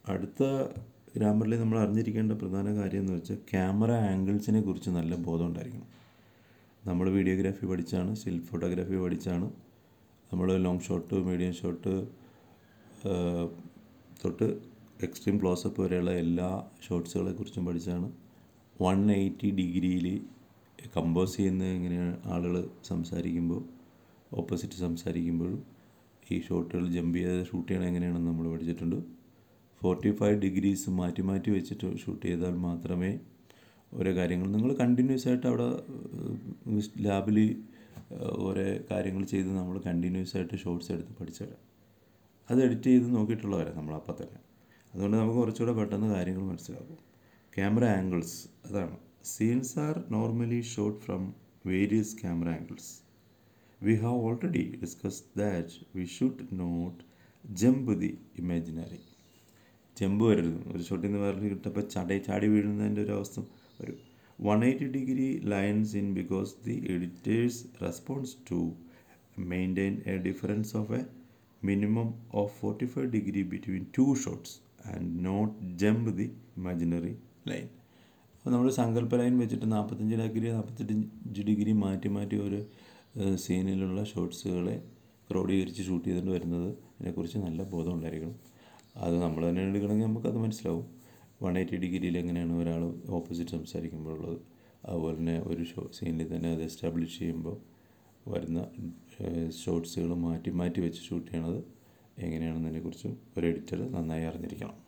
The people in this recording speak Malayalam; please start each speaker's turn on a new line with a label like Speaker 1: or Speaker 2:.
Speaker 1: അടുത്ത ഗ്രാമറിൽ നമ്മൾ അറിഞ്ഞിരിക്കേണ്ട പ്രധാന കാര്യം എന്ന് വെച്ചാൽ ക്യാമറ ആംഗിൾസിനെ കുറിച്ച് നല്ല ബോധം ഉണ്ടായിരിക്കണം. നമ്മൾ വീഡിയോഗ്രാഫി പഠിച്ചാണ്, സ്റ്റിൽ ഫോട്ടോഗ്രാഫി പഠിച്ചാണ്, നമ്മൾ ലോങ് ഷോട്ട്, മീഡിയം ഷോട്ട് തൊട്ട് എക്സ്ട്രീം ക്ലോസപ്പ് വരെയുള്ള എല്ലാ ഷോട്ട്സുകളെ കുറിച്ചും പഠിച്ചാണ്. 180 ഡിഗ്രിയിൽ കമ്പോസ് ചെയ്യുന്നത് എങ്ങനെയാണ്, ആളുകൾ സംസാരിക്കുമ്പോൾ ഓപ്പോസിറ്റ് സംസാരിക്കുമ്പോഴും ഈ ഷോട്ടുകൾ ജമ്പ് ചെയ്ത് ഷൂട്ട് ചെയ്യണം എങ്ങനെയാണെന്ന് നമ്മൾ പഠിച്ചിട്ടുണ്ട്. 45 ഡിഗ്രീസ് മാറ്റി മാറ്റി വെച്ചിട്ട് ഷൂട്ട് ചെയ്താൽ മാത്രമേ ഓരോ കാര്യങ്ങൾ നിങ്ങൾ കണ്ടിന്യൂസ് ആയിട്ട് അവിടെ ലാബിൽ ഓരോ കാര്യങ്ങൾ ചെയ്ത് നമ്മൾ കണ്ടിന്യൂസ് ആയിട്ട് ഷോട്ട്സ് എടുത്ത് പഠിച്ചുതരാം. അത് എഡിറ്റ് ചെയ്ത് നോക്കിയിട്ടുള്ളവരാണ് നമ്മളപ്പം തന്നെ. അതുകൊണ്ട് നമുക്ക് കുറച്ചുകൂടെ പെട്ടെന്ന് കാര്യങ്ങൾ മനസ്സിലാക്കും. ക്യാമറ ആംഗിൾസ് അതാണ്. Scenes are normally shot from various camera angles. We have already discussed that we should not jump the imaginary. Jump വരരുത്. ഒരു ഷോട്ടിൽ നിന്ന് വേറെ കിട്ടപ്പോൾ ചാടി വീഴുന്നതിൻ്റെ ഒരു അവസ്ഥ വരും. 180 degree lines in because the editors response to maintain a difference of a minimum of 45 degree between two shots and not jump the imaginary line. അപ്പോൾ നമ്മൾ സങ്കല്പ ലൈൻ വെച്ചിട്ട് 45 ഡിഗ്രി മാറ്റി മാറ്റി ഒരു സീനിലുള്ള ഷോട്ട്സുകളെ ക്രോഡീകരിച്ച് ഷൂട്ട് ചെയ്തുകൊണ്ട് വരുന്നത് അതിനെക്കുറിച്ച് നല്ല ബോധം ഉണ്ടായിരിക്കണം. അത് നമ്മൾ തന്നെ എടുക്കണമെങ്കിൽ നമുക്കത് മനസ്സിലാവും. 180 ഡിഗ്രിയിൽ എങ്ങനെയാണ് ഒരാൾ ഓപ്പോസിറ്റ് സംസാരിക്കുമ്പോഴുള്ളത്, അതുപോലെ തന്നെ ഒരു സീനിൽ തന്നെ അത് എസ്റ്റാബ്ലിഷ് ചെയ്യുമ്പോൾ വരുന്ന ഷോട്ട്സുകൾ മാറ്റി മാറ്റി വെച്ച് ഷൂട്ട് ചെയ്യണത് എങ്ങനെയാണെന്നതിനെക്കുറിച്ചും ഒരു എഡിറ്റർ നന്നായി അറിഞ്ഞിരിക്കണം.